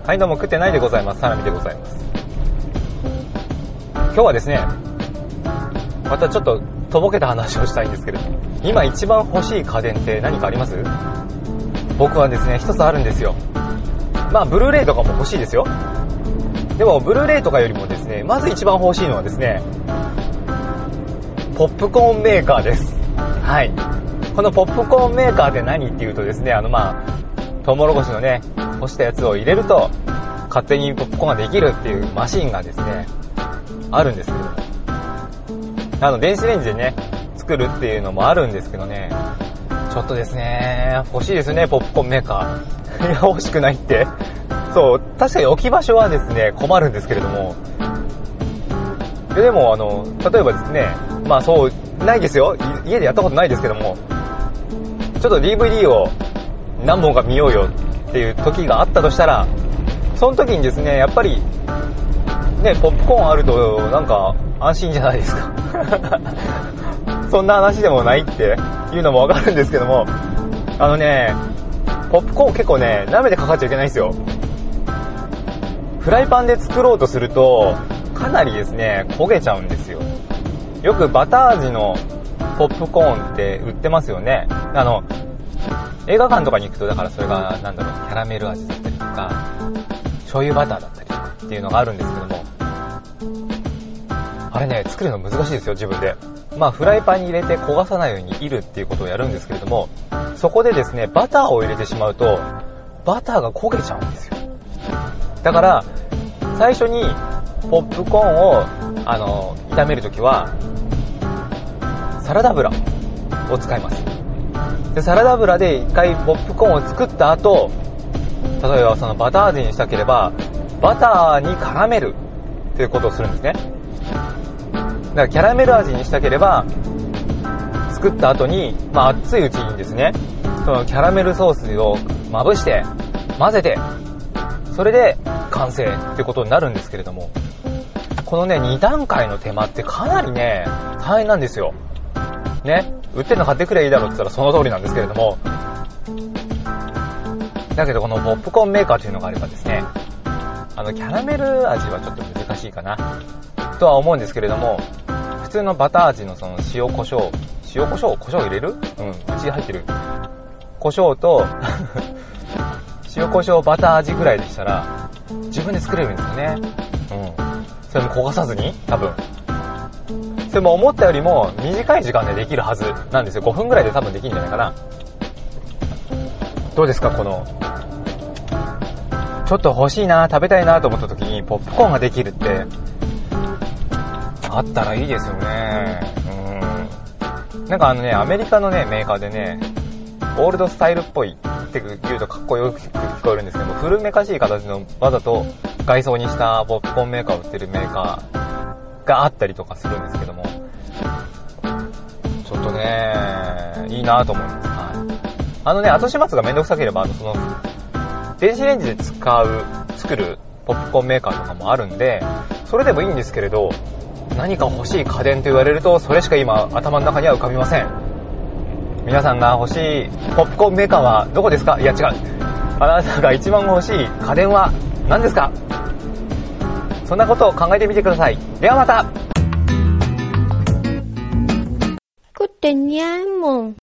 はい、どうも食ってないでございます。サラミでございます。今日はですね、またちょっととぼけた話をしたいんですけれども、今一番欲しい家電って何かあります？僕はですね、一つあるんですよ。まあブルーレイとかも欲しいですよ。でもブルーレイとかよりもですね、まず一番欲しいのはですね、ポップコーンメーカーです。はい。このポップコーンメーカーって何っていうとですね、トウモロコシのね、干したやつを入れると勝手にポップコーンができるっていうマシンがですね、あるんですけども、電子レンジでね作るっていうのもあるんですけどね、ちょっとですね欲しいですね、ポップコーンメーカー。いや、欲しくないって、そう、確かに置き場所はですね困るんですけれども、でも例えばですね、まあそうないですよ、家でやったことないですけども、ちょっと DVD を何本か見ようよっていう時があったとしたら、その時にですね、やっぱりね、ポップコーンあるとなんか安心じゃないですか。そんな話でもないっていうのもわかるんですけども、ポップコーン結構ね、鍋でかかっちゃいけないんですよ。フライパンで作ろうとするとかなりですね焦げちゃうんですよ。よくバター味のポップコーンって売ってますよね。映画館とかに行くと、だからそれがキャラメル味だったりとか醤油バターだったりとかっていうのがあるんですけども、あれね、作るの難しいですよ、自分で。まあフライパンに入れて焦がさないようにいるっていうことをやるんですけれども、そこでですねバターを入れてしまうとバターが焦げちゃうんですよ。だから最初にポップコーンを炒めるときはサラダ油を使います。でサラダ油で一回ポップコーンを作った後、例えばそのバター味にしたければバターに絡めるということをするんですね。だからキャラメル味にしたければ作った後に、熱いうちにですね、そのキャラメルソースをまぶして混ぜて、それで完成っていうことになるんですけれども、このね2段階の手間ってかなりね大変なんですよね。売ってるの買ってくれいいだろって言ったらその通りなんですけれども、だけどこのポップコーンメーカーというのがあればですね、キャラメル味はちょっと難しいかなとは思うんですけれども、普通のバター味のその塩コショウ入れる？うち入ってるコショウと塩コショウバター味ぐらいでしたら自分で作れるんですよね。それも焦がさずに、多分それも思ったよりも短い時間でできるはずなんですよ。5分ぐらいで多分できるんじゃないかな。どうですか、このちょっと欲しいな、食べたいなと思った時にポップコーンができるってあったらいいですよね。なんかアメリカのねメーカーでね、オールドスタイルっぽいって言うとかっこよく聞こえるんですけども、古めかしい形のわざと外装にしたポップコーンメーカーを売ってるメーカーがあったりとかするんですけども、ちょっとねいいなと思います。後始末がめんどくさければその電子レンジで作るポップコーンメーカーとかもあるんで、それでもいいんですけれど、何か欲しい家電と言われるとそれしか今頭の中には浮かびません。皆さんが欲しいポップコーンメーカーはどこですか？いや違う、あなたが一番欲しい家電は何ですか？そんなことを考えてみてください。ではまた。 食ってにゃんもん。